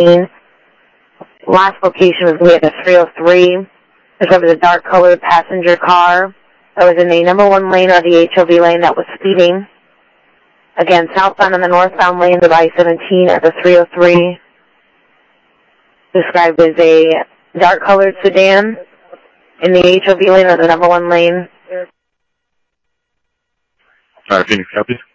scene. Last location was we had a 303. There was a dark-colored passenger car that was in the number 1 lane of the HOV lane that was speeding. Again, southbound and the northbound lanes of I-17 at the 303. Described as a dark-colored sedan in the HOV lane or the number 1 lane. Phoenix, copy.